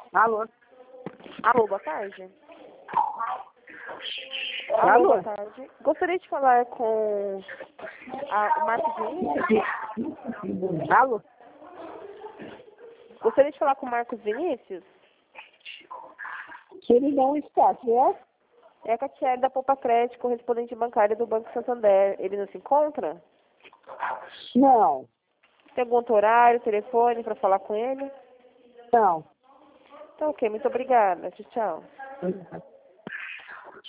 Alô? Alô, boa tarde. Alô? Boa tarde. Gostaria de falar com o Marcos Vinícius. Alô? Gostaria de falar com o Marcos Vinícius. Que ele não está, certo? É a Catiele da Poupa Crédito, correspondente bancária do Banco Santander. Ele não se encontra? Não, Tem algum outro horário, telefone para falar com ele? não. Tá ok, muito obrigada. Tchau, tchau.